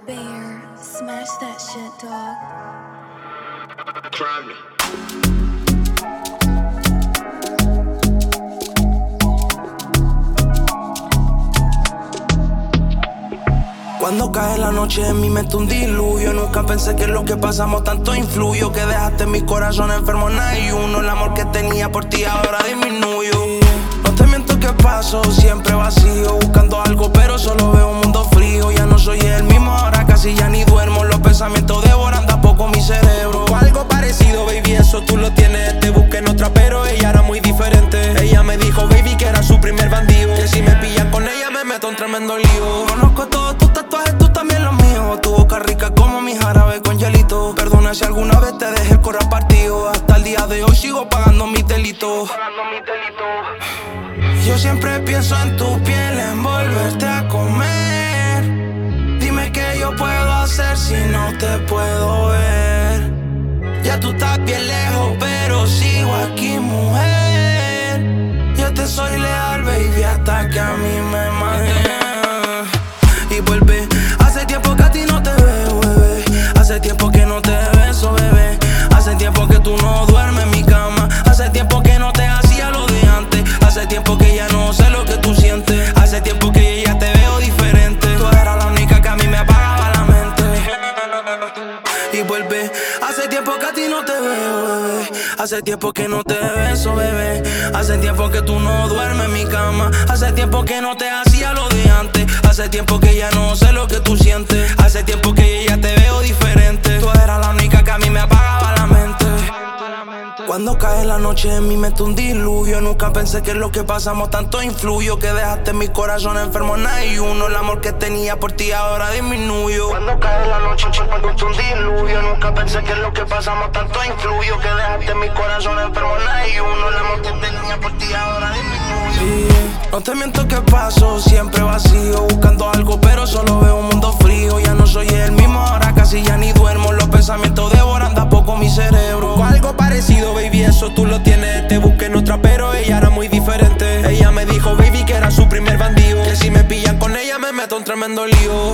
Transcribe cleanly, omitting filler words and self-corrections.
Bear, smash that shit, dog. Try me. Cuando cae la noche en mí mete un diluvio. Nunca pensé que lo que pasamos tanto influyó, que dejaste mi corazón enfermo en ayuno. El amor que tenía por ti ahora disminuyó. No te miento que paso siempre vacío, buscando algo pero solo veo un mundo frío. Ya no soy el mismo, ahora casi ya ni duermo. Los pensamientos devoran de a poco mi cerebro. O algo parecido, baby, eso tú lo tienes. Te busqué en otra pero ella era muy diferente. Ella me dijo, baby, que era su primer bandido, que si me pillan con ella me meto en tremendo lío. Conozco todos tus tatuajes, tú también los míos. Tu boca rica como mi jarabe con hielito. Perdona si alguna vez te dejé el corazón partido. Hasta el día de hoy sigo pagando mis delitos. Yo siempre pienso en tu piel, en volverte a comer. Dime qué yo puedo hacer si no te puedo ver. Ya tú estás bien lejos, pero sigo aquí, mujer. Yo te soy leal, baby, hasta que a mí me maten. Y vuelve, hace tiempo que a ti no te veo, bebé. Hace tiempo que no te beso, bebé. Hace tiempo que tú no duermes en mi cama. Hace tiempo que no te hacía lo de antes. Hace tiempo que ya no sé lo que tú sientes. Hace tiempo que ya te veo diferente. Tú eras la única que a mí me apagaba la mente. Y vuelve, hace tiempo que a ti no te veo, bebé. Hace tiempo que no te beso, bebé. Hace tiempo que tú no duermes en mi cama. Hace tiempo que no te hacía lo de antes. Hace tiempo que ya no sé lo que tú sientes. Hace tiempo que ya te veo diferente. Tú eras la única que a mí me apagaba la mente. Cuando cae la noche en mí mete un diluvio. Nunca pensé que lo que pasamos tanto influyó, que dejaste mi corazón enfermo en ayuno. El amor que tenía por ti ahora disminuyó. Cuando cae la noche en mí mete un diluvio. Nunca pensé que lo que pasamos tanto influyó, que dejaste mi corazón enfermo en ayuno. El amor que tenía por ti ahora disminuyó. No te miento que paso siempre vacío, buscando algo pero solo veo un mundo frío. Ya no soy el mismo, ahora casi ya ni duermo. Los pensamientos devoran de a poco mi cerebro. O algo parecido, baby, eso tú lo tienes. Te busqué en otra pero ella era muy diferente. Ella me dijo, baby, que era su primer bandido, que si me pillan con ella me meto en tremendo lío.